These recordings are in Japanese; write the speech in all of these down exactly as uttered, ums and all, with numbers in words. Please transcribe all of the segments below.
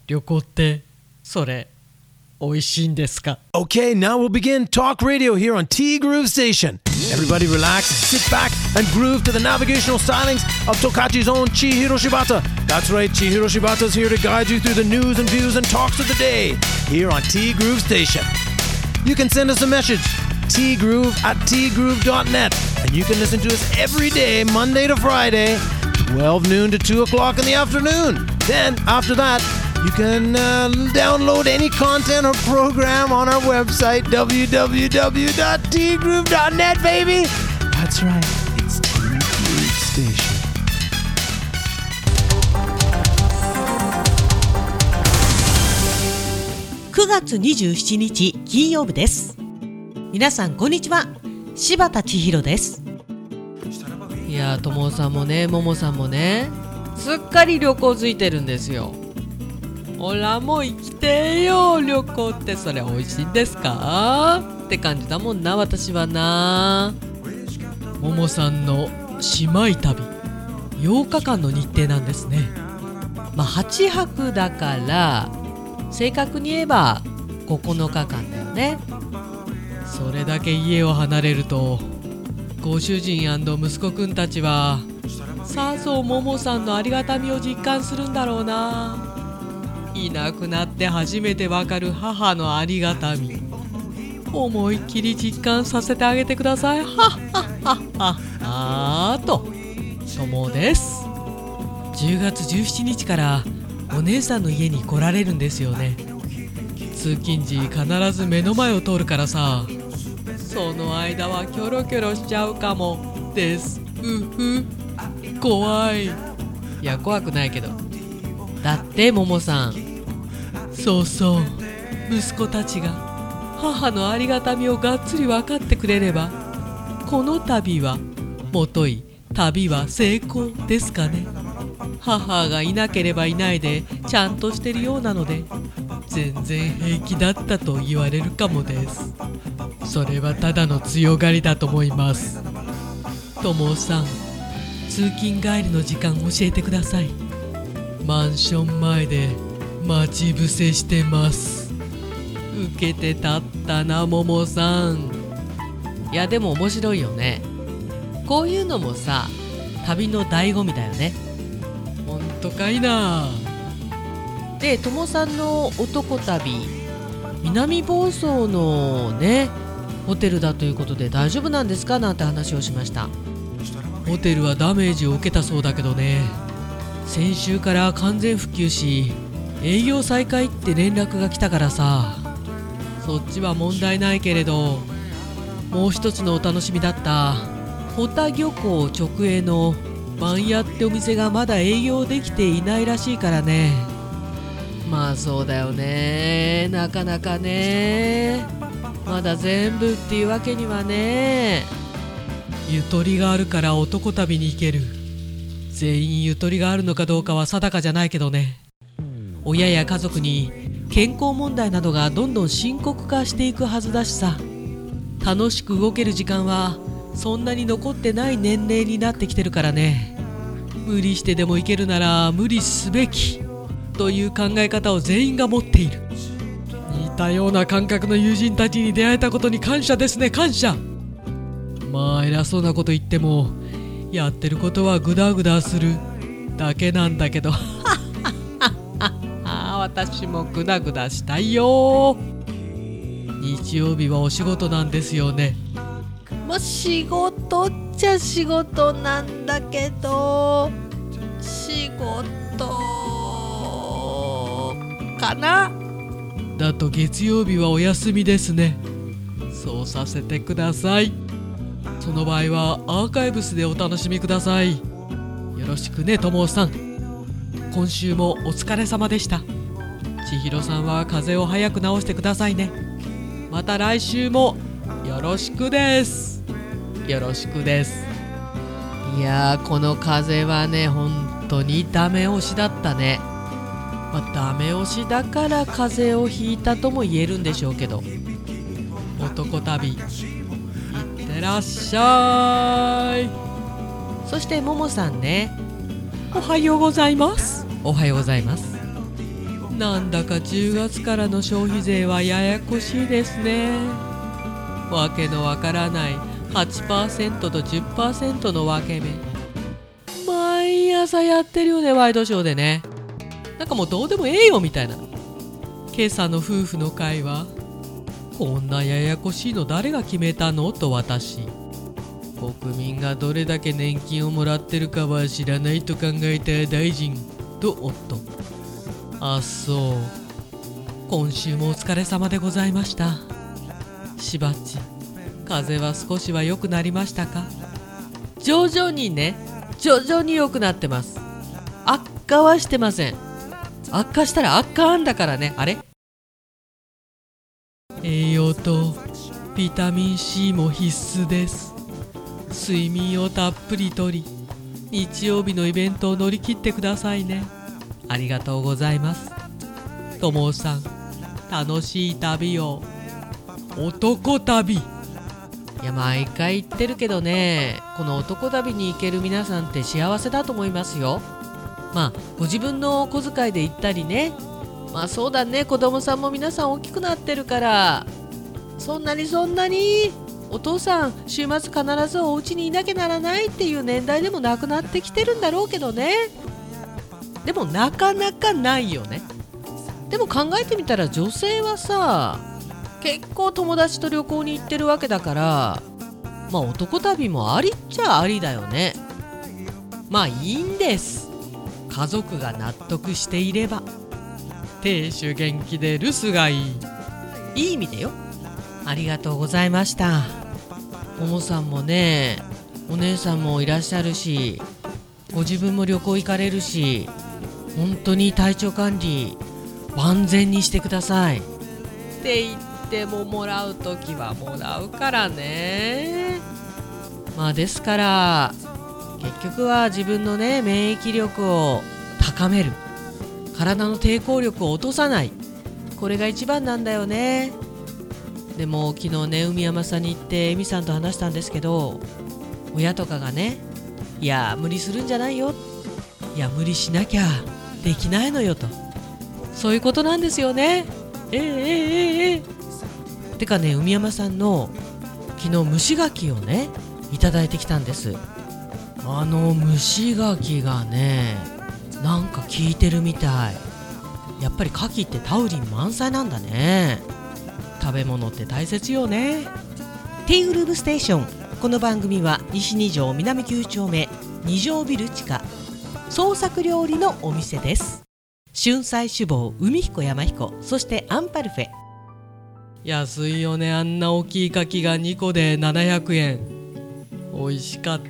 旅行ってそれ美味しいんですか？ Okay, now we'll begin Talk Radio here on T Groove Station. Everybody relax, sit back, and groove to the navigational stylings of Tokachi's own Chihiro Shibata. That's right, Chihiro Shibata's here to guide you through the news and views and talks of the day here on T Groove Station. You can send us a message, tgroove at tgroove dot net, and you can listen to us every day, Monday to Friday, twelve noon to two o'clock in the afternoon. Then, after that, you can uh, download any content or program on our website, w w w dot t groove dot net, baby. That's right, it's T Groove Station. くがつにじゅうしちにち金曜日です。皆さんこんにちは、柴田千尋です。 いやー、ともさんもね、ももさんもね、すっかり旅行づいてるんですよ。おらも生きてよ、旅行ってそれ美味しいんですかって感じだもんな、私はな。ももさんの姉妹旅ようかかんの日程なんですね。まあはちはくだから正確に言えばここのかかんだよね。それだけ家を離れるとご主人&息子くんたちはさぞももさんのありがたみを実感するんだろうな。いなくなって初めてわかる母のありがたみ、思いっきり実感させてあげてください。はっはっはっはあーとともです。じゅうがつじゅうしちにちからお姉さんの家に来られるんですよね。通勤時必ず目の前を通るからさ、その間はキョロキョロしちゃうかもです。うふ怖い。いや怖くないけど、だってももさん、そうそう、息子たちが母のありがたみをがっつり分かってくれれば、この旅はもとい旅は成功ですかね。母がいなければいないでちゃんとしてるようなので全然平気だったと言われるかもです。それはただの強がりだと思います。ともさん、通勤帰りの時間教えてください。マンション前で待ち伏せしてます。受けて立ったな、ももさん。いやでも面白いよね。こういうのもさ、旅の醍醐味だよね。ほんとかいな。で、ともさんの男旅、南房総のねホテルだということで大丈夫なんですかなんて話をしました。ホテルはダメージを受けたそうだけどね、先週から完全復旧し営業再開って連絡が来たからさ、そっちは問題ないけれど、もう一つのお楽しみだった保田漁港直営の番屋ってお店がまだ営業できていないらしいからね。まあそうだよね、なかなかね、まだ全部っていうわけにはね。ゆとりがあるから男旅に行ける。全員ゆとりがあるのかどうかは定かじゃないけどね。親や家族に健康問題などがどんどん深刻化していくはずだしさ、楽しく動ける時間はそんなに残ってない年齢になってきてるからね。無理してでも行けるなら無理すべきという考え方を全員が持っている。似たような感覚の友人たちに出会えたことに感謝ですね、感謝。まあ偉そうなこと言ってもやってることはグダグダするだけなんだけど私もグダグダしたいよ。日曜日はお仕事なんですよね。まあ仕事っちゃ仕事なんだけど、仕事かな。だと月曜日はお休みですね。そうさせてください。その場合はアーカイブスでお楽しみください。よろしくね、ともさん。今週もお疲れ様でした。千尋さんは風邪を早く治してくださいね。また来週もよろしくです。よろしくです。いやー、この風邪はね、本当にダメ押しだったね。まあ、ダメ押しだから風邪をひいたとも言えるんでしょうけど、男旅いってらっしゃい。そしてももさんね、おはようございます。おはようございます。 なんだかじゅうがつからの消費税はややこしいですね。わけのわからない はちパーセント と じゅっパーセント の分け目、毎朝やってるよね、ワイドショーでね。なんかもうどうでもええよみたいな。今朝の夫婦の会話、こんなややこしいの誰が決めたのと私、国民がどれだけ年金をもらってるかは知らないと考えた大臣と夫。あっそう、今週もお疲れ様でございました。しばっち、風邪は少しは良くなりましたか？徐々にね、徐々に良くなってます。悪化はしてません。悪化したら悪化んだからね。あれ、栄養とビタミン C も必須です。睡眠をたっぷりとり、日曜日のイベントを乗り切ってくださいね。ありがとうございます。ともさん、楽しい旅を。男旅、いや毎回言ってるけどね、この男旅に行ける皆さんって幸せだと思いますよ。まあご自分のお小遣いで行ったりね、まあそうだね、子供さんも皆さん大きくなってるから、そんなにそんなにお父さん週末必ずお家にいなきゃならないっていう年代でもなくなってきてるんだろうけどね。でもなかなかないよね。でも考えてみたら女性はさ、結構友達と旅行に行ってるわけだから、まあ男旅もありっちゃありだよね。まあいいんです、家族が納得していれば。亭主元気で留守がいい、いい意味でよ。ありがとうございました。ももさんもね、お姉さんもいらっしゃるし、ご自分も旅行行かれるし、本当に体調管理万全にしてくださいって言っても、もらうときはもらうからね。まあですから結局は自分のね、免疫力を高める、体の抵抗力を落とさない、これが一番なんだよね。でも昨日ね、海山さんに行ってエミさんと話したんですけど、親とかがね、いや無理するんじゃないよ、いや無理しなきゃできないのよと、そういうことなんですよね。ええええええてかね、海山さんの昨日蒸し柿をねいただいてきたんです。あの蒸し柿がね、なんか効いてるみたい。やっぱり牡蠣ってタウリン満載なんだね。食べ物って大切よね。ティーグルーブステーション、この番組は西に条南きゅう丁目に条ビル地下創作料理のお店です。春菜志望、海彦山彦、そしてアンパルフェ。安いよね、あんな大きい牡蠣がにこでななひゃくえん。美味しかった。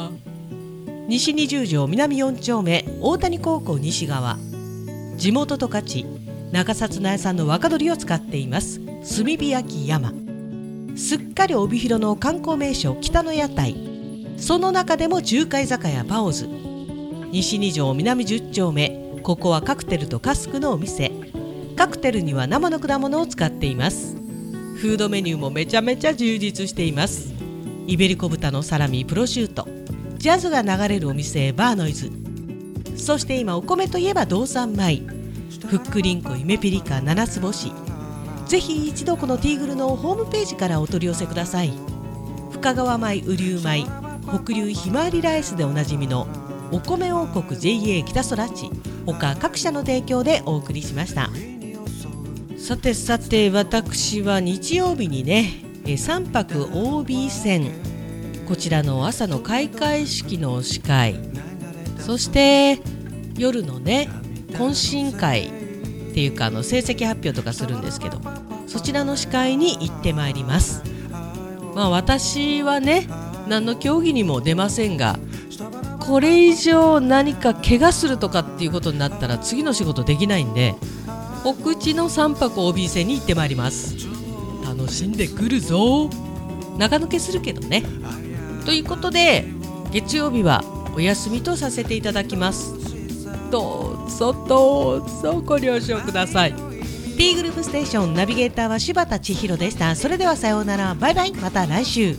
西にじゅう条南よん丁目大谷高校西側、地元十勝中札内産の若鶏を使っています炭火焼山。すっかり帯広の観光名所北の屋台、その中でも中華居酒屋パオズ。西に条南じゅう丁目、ここはカクテルとカスクのお店。カクテルには生の果物を使っています。フードメニューもめちゃめちゃ充実しています。イベリコ豚のサラミ、プロシュート、ジャズが流れるお店バーノイズ。そして今お米といえば道産米、ふっくりんこ、ゆめぴりか、七つ星。ぜひ一度このティーグルのホームページからお取り寄せください。深川米、雨竜米、北流ひまわりライスでおなじみのお米王国 ジェイエー 北空地、他各社の提供でお送りしました。さてさて、私は日曜日にね、さんぱく オービー 戦、こちらの朝の開会式の司会、そして夜のね懇親会っていうか、あの成績発表とかするんですけど、そちらの司会に行ってまいります。まあ私はね、何の競技にも出ませんが、これ以上何か怪我するとかっていうことになったら次の仕事できないんで、お口のさんぱく オービー 戦に行ってまいります。楽しんでくるぞ。中抜けするけどね。ということで月曜日はお休みとさせていただきます。どうぞどうぞご了承ください。 T グループステーション、ナビゲーターは柴田千尋でした。それではさようなら、バイバイ、また来週。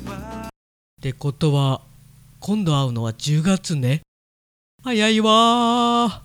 ってことは今度会うのはじゅうがつね。早いわー。